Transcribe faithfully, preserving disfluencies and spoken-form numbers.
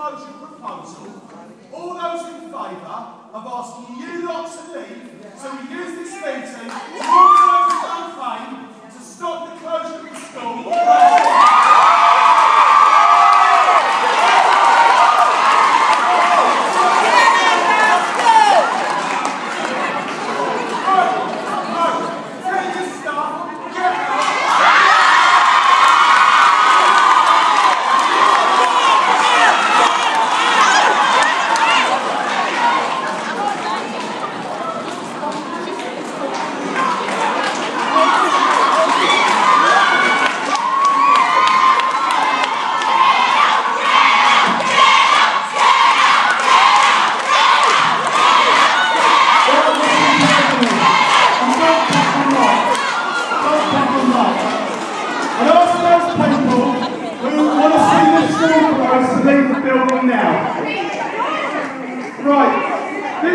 closure proposal. All those in favour of asking you lot to leave, so we use this meeting to organise a campaign to stop the closure of the school. Leave the building now. Right.